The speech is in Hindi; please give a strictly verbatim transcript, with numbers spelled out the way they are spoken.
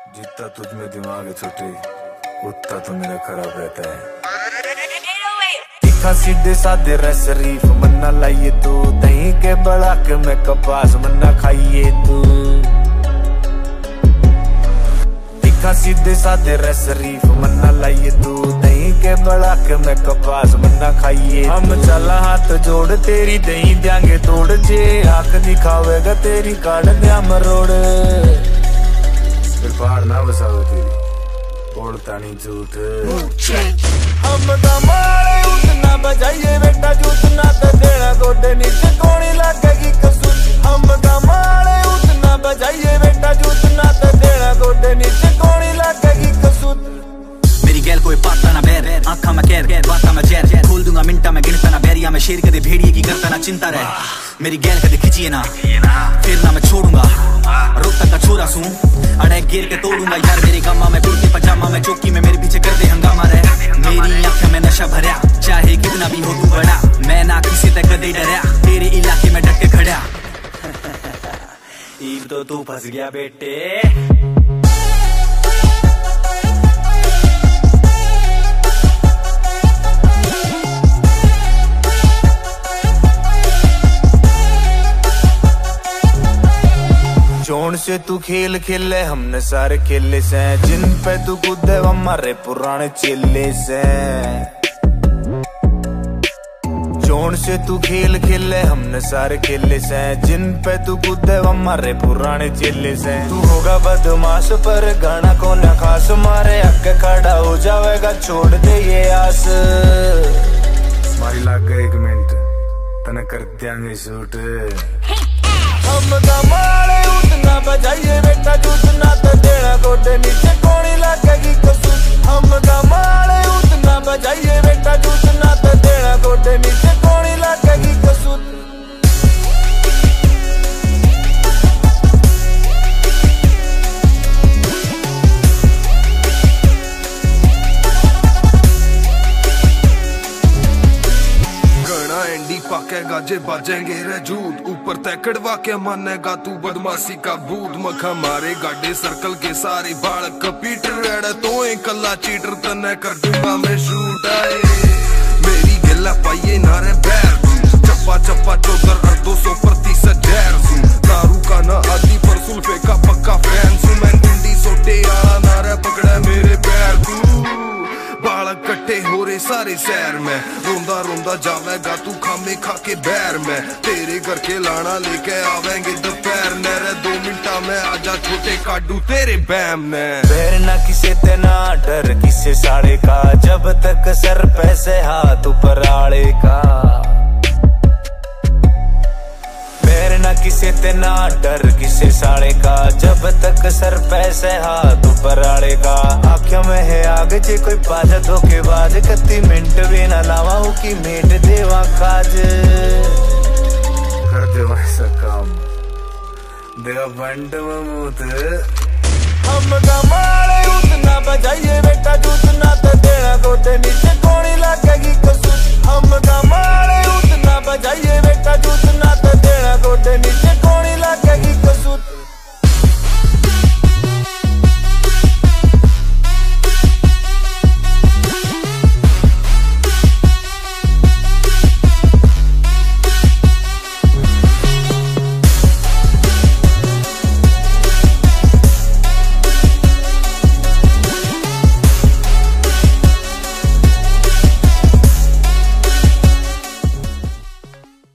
जितना तुझ में दिमाग है छोटे, उतना तो मेरा खराब रहता है। तीखा सीधे साधे रह शरीफ मन्ना लाइए तू, दही के बड़ा के मैं कपास मन्ना खाइए तू। तीखा सीधे साधे रह शरीफ मन्ना लाइए तू, दही के बड़ा के मैं कपास मन्ना खाइए। हम चला हाथ जोड़ तेरी दही देंगे तोड़, जे आंख दिखावेगा तेरी काट दिया मरोड़। फिर पहाड़ ना बसाओ तेरी, बोलता नहीं झूठ। हम दमाले उतना बजाइए बेटा जूतना तो देना गोडे नीचे कोनी लगेगी कसूर। हम दमाले उतना बजाइए बेटा जूतना तो देना गोडे नीचे कोनी लगेगी कसूर। मेरी गैल कोई पाता ना बैर, आंखा में कैर बाता में जैर, खोल दूंगा मिंटा में गिनता ना बैरिया में शेर कदे भेड़िए की करता ना चिंता रहे। मेरी गैल कदे खिंचिए ना फिर ना मैं छोड़ूंगा, रोता का छोरा सूं अड़े गिर के तोड़ूंगा यार। मेरे गामा में कुर्ते पजामा में चौकी में मेरे पीछे कर दे हंगामा रहे। मेरी आंखें में नशा भरया चाहे कितना भी हो तू बड़ा, मैं ना किसी तक कदे डरया तेरे इलाके में डट के खड़ा। ईब तो तू फंस गया बेटे। जोन से तू खेल खेले हमने सारे खेले से, जिन पे तू कूदे हमारे पुराने चेले से। जोन से तू खेल खेले हमने सारे खेले से, जिन पे तू कूदे हमारे पुराने चेले से। तू होगा बदमाश पर गाना को न खास, मारे आगे खड़ा हो जाएगा छोड़ दे ये आस। मारी लाग गए एक मिनट तना कर देंगे शूट। हम दमाले उतना बजाइए बेटा जूतना तो देना गोडे नीचे कोनी लगेगी कसूर। हम दमाले उतना बजाइए बेटा जूतना तो देना गोडे नीचे कोनी लगेगी कसूर। पाकेगा जे बाजेंगे रे झूठ, ऊपर तय कड़वा के मानेगा तू बदमाशी का भूत। मखा मारे गाडे सर्कल के सारे बाल कपीटर रेड, तो एक कल्ला चीटर तने कर दूंगा मैं शूट। आए मेरी गिला पाइए नारे बैर, चप्पा चप्पा चौधर और दो सौ प्रतिशत जहर सू। दारू का ना आदि पर सुल्फे का पक्का फैन सू। मैं गुंडी सोटे आला नारे पकड़ा मेरे पैर तू। बाल कट्टे हो रहे सारे शहर में, रोंदा रोंदा जावेगा तू खामे खा के बैर में। तेरे घर के लाना लेके आवेंगे दोपहर ने, दो मिनटा में आजा छोटे काटू तेरे बैम ने। बैर ना किसे ते ना डर किसे साड़े का, जब तक सर पैसे हाथ ऊपर आड़े का। बैर ना किसे ते ना डर किसे साड़े का, जब तक सर पैसे हाथ ऊपर आड़े का। आँखों में है आग जे कोई पाजा धोखेबाज, कत्ती मिनट भी ना लावा हूँ की मेट देवा काज। कर देवा ऐसा काम देवा बंड ममूत। हम दमाले उतना बजाइए बेटा जूतना तो देना गोडे नीचे कोनी लगेगी कसूर। हम दमाले उतना बजाइए बेटा जूतना तो देना गोडे नीचे कोनी लगेगी।